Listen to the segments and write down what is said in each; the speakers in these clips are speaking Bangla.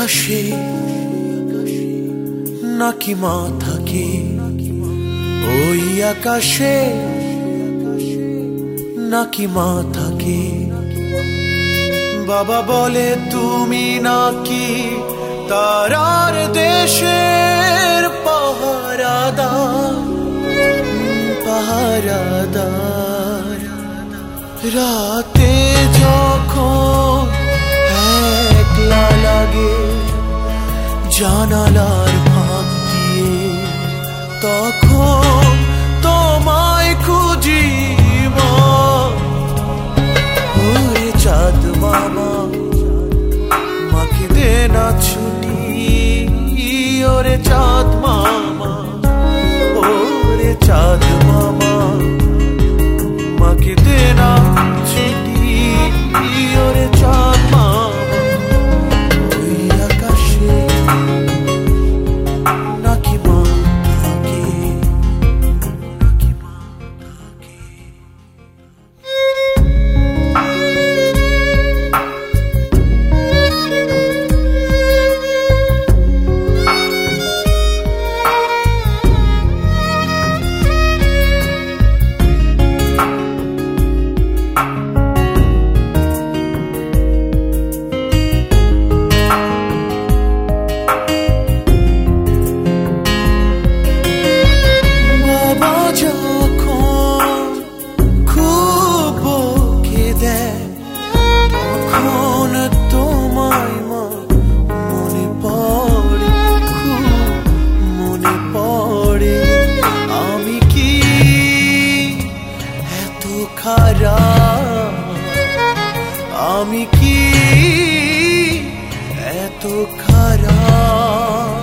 আকাশে নাকি মা থাকে, ওই আকাশে নাকি মা থাকে। বাবা বলে তুমি নাকি তারার দেশের পাহারাদার, পাহারাদার। রাতে যখন একলা লাগে জানালার ফাঁক দিয়ে, তখন তোমায় খুঁজি মা। ওরে চাঁদ মামা মাকে দে না ছুটি, ওরে চাঁদ মামা, ওরে চাঁদ মামা মাকে দে না ছুটি, ওরে চাঁদ মামা। ওই আকাশে নাকি মা থাকে, নাকি মা থাকে। আমি কি এত খারাপ?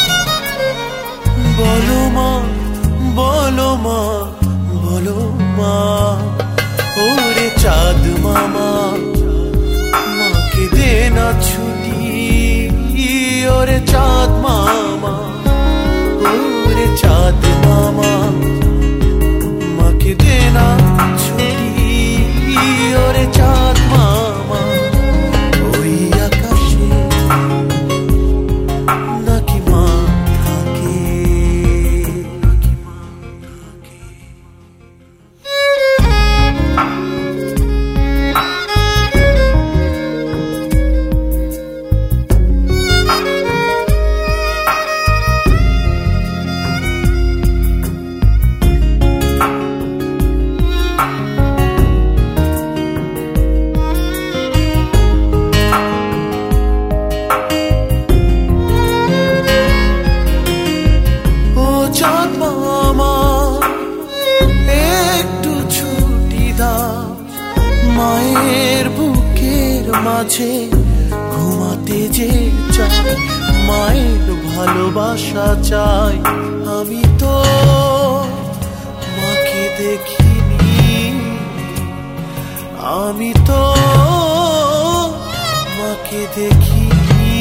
বলো মা, বলো মা, বলো মা। ওরে চাঁদ মামা মাকে দে না ছুটি, ওরে চাঁদ মামা, ওরে চাঁদ মামা মাকে দে না ছুটি, ওরে চাঁদ মামা। ওই আকাশে নাকি মা থাকে, নাকি মা থাকে। মায়ের বুকের মাঝে ঘুমাতে যে চাই, মায়ের ভালোবাসা চাই। আমি তো মাকে দেখিনি, আমি তো মাকে দেখিনি।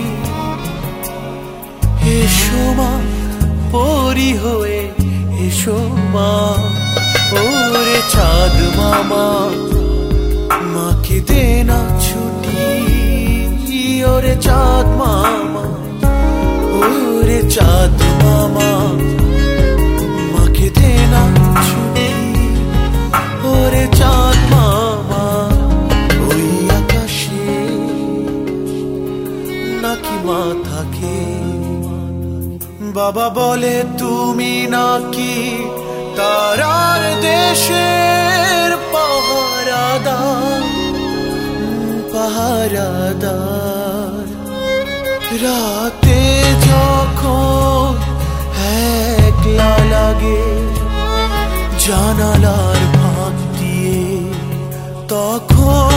এসো মা পরি হয়ে, এসো মা। ওরে চাঁদ মামা মাকে দে না ছুটি, ওরে চাঁদ মামা, ওরে চাঁদ মামা মাকে দে না ছুটি, ওরে চাঁদ মামা। ওই আকাশে নাকি মা থাকে। বাবা বলে তুমি নাকি তারার দেশের পাহারাদার, পাহারাদার। রাতে যখন একলা লাগে জানালার ফাঁক দিয়ে, তখন